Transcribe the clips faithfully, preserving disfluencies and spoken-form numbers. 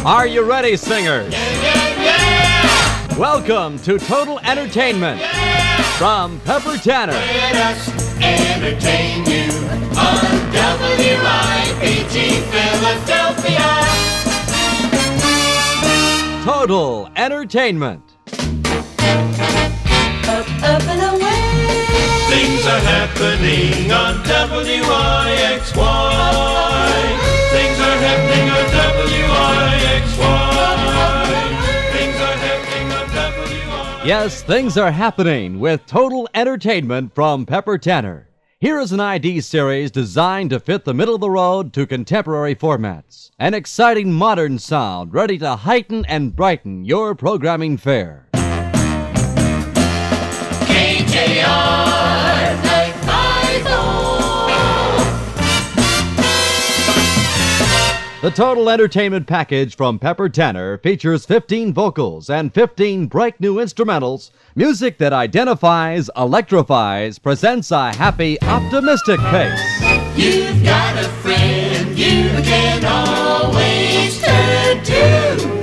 Are you ready, singers? Yeah, yeah, yeah! Welcome to Total Entertainment Yeah! from Pepper Tanner. Let us entertain you on W I P G Philadelphia. Total Entertainment. Up, up and away. Things are happening on W I X Y. Things are happening on W I X Y. Things are happening on W I X Y. Yes, things are happening with Total Entertainment from Pepper Tanner. Here is an I D series designed to fit the middle of the road to contemporary formats. An exciting modern sound ready to heighten and brighten your programming fare. K J R nine five zero. The Total Entertainment package from Pepper Tanner features fifteen vocals and fifteen bright new instrumentals, music that identifies, electrifies, presents a happy, optimistic pace. You've got a friend you can always turn to.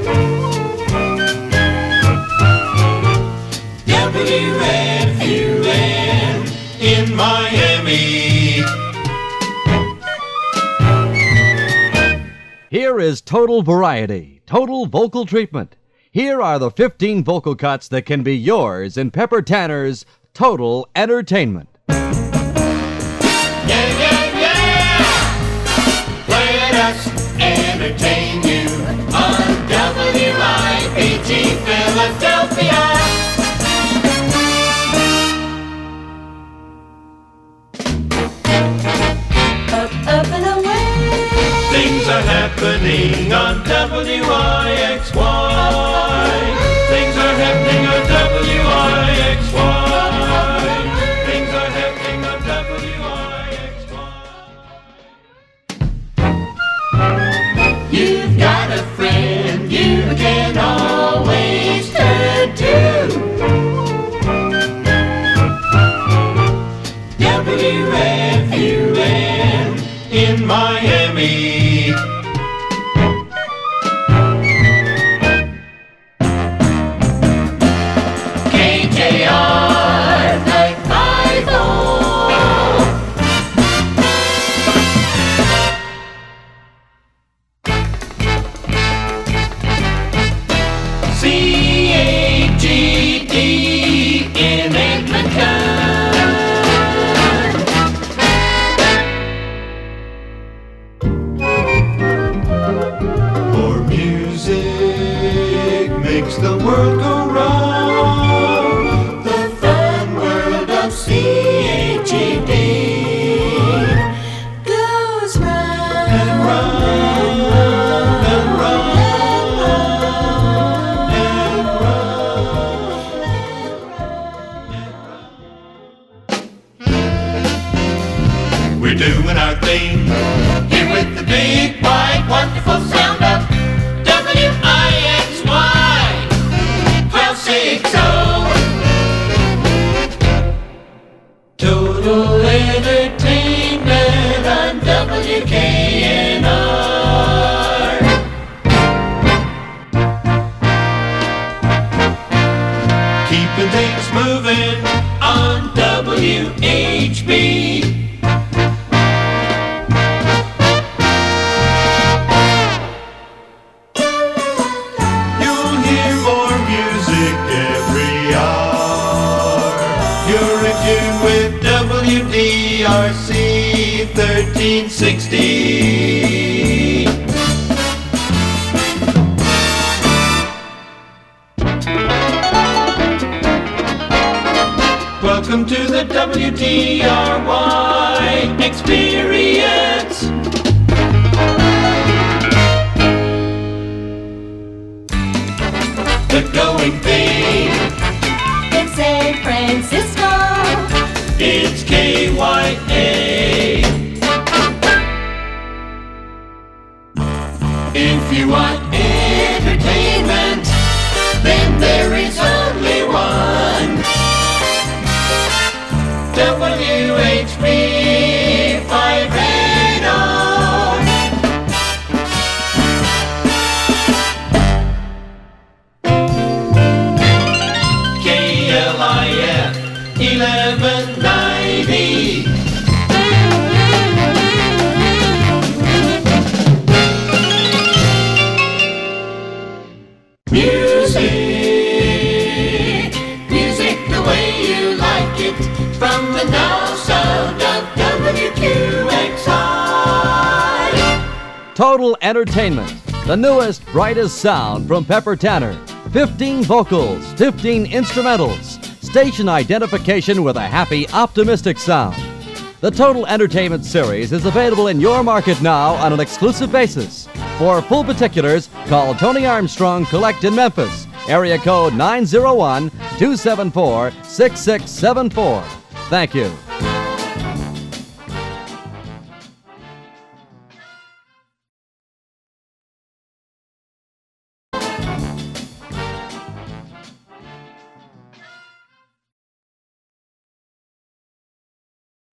W F U N in Miami. Here is total variety, total vocal treatment. Here are the fifteen vocal cuts that can be yours in Pepper Tanner's Total Entertainment. Yeah, yeah, yeah! Let us entertain you on W I P G Philadelphia. Up, up and away. Things are happening on W I X Y. Things are happening on W I X Y. Things are happening on W I X Y. You've got a friend you can always turn to. W F U N in Miami. K J R nine five zero. C A G D in Edmonton. For music makes the world go round. The fun world of C A G D Goes round and round and round and round. We're doing our thing here with the big, wide, wonderful sound of W I X Y twelve sixty. Total entertainment on W K N R. Keeping things moving on W H B. You'll hear more music every hour. You're in tune with W D R C thirteen sixty. Welcome to the W D R Y experience. The going thing, in San Francisco. it's K Y A. If you want entertainment, then there is only one. W H B five eighty. Music, music the way you like it, from the now sound of W Q X I. Total Entertainment, the newest, brightest sound from Pepper Tanner. fifteen vocals, fifteen instrumentals, station identification with a happy, optimistic sound. The Total Entertainment series is available in your market now on an exclusive basis. For full particulars, call Tony Armstrong Collect in Memphis, area code nine zero one, two seven four, six six seven four. Thank you.